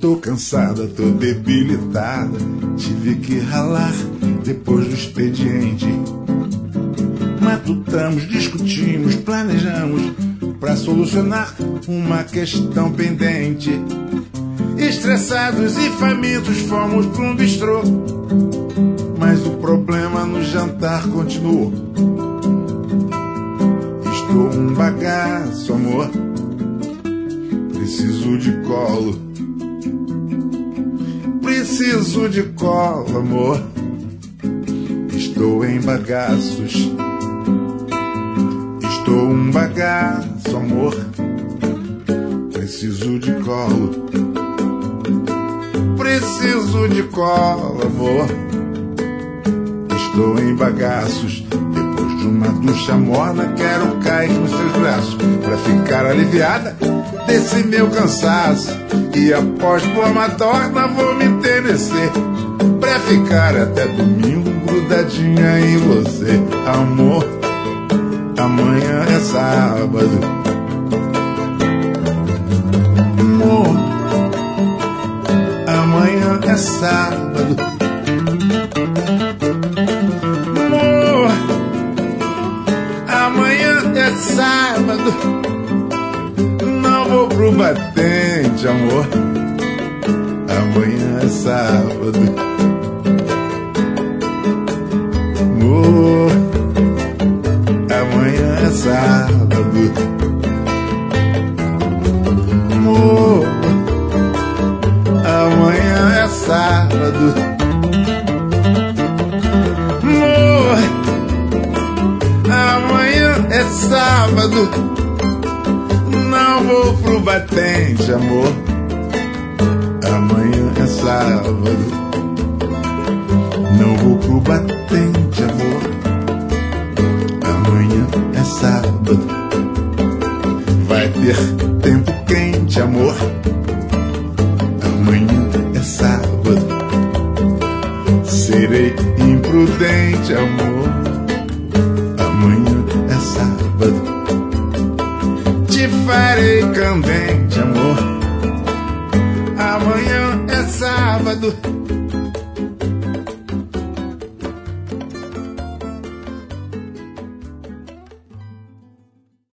Tô cansada, tô debilitada, tive que ralar depois do expediente. Matutamos, discutimos, planejamos pra solucionar uma questão pendente. Estressados e famintos fomos pra um bistrô, mas o problema no jantar continuou. Estou um bagaço, amor, preciso de colo. Preciso de colo, amor, estou em bagaços. Estou um bagaço, amor, preciso de colo. Preciso de colo, amor, estou em bagaços. Depois de uma ducha morna, quero cair nos seus braços pra ficar aliviada desse meu cansaço. E após por uma torna vou me enternecer pra ficar até domingo grudadinha em você. Amor, amanhã é sábado. Amor, amanhã é sábado. Amor, amanhã é sábado. Não vou pro batente, amor, amanhã é sábado. Amor, amanhã é sábado. Amor, amanhã é sábado. Amor, amanhã é sábado. Não vou pro batente, amor, amanhã é sábado. Não vou pro batente, amor, amanhã é sábado. Vai ter tempo quente, amor, amanhã é sábado. Serei imprudente, amor, amanhã é sábado. Te farei candente, amor, amanhã é sábado.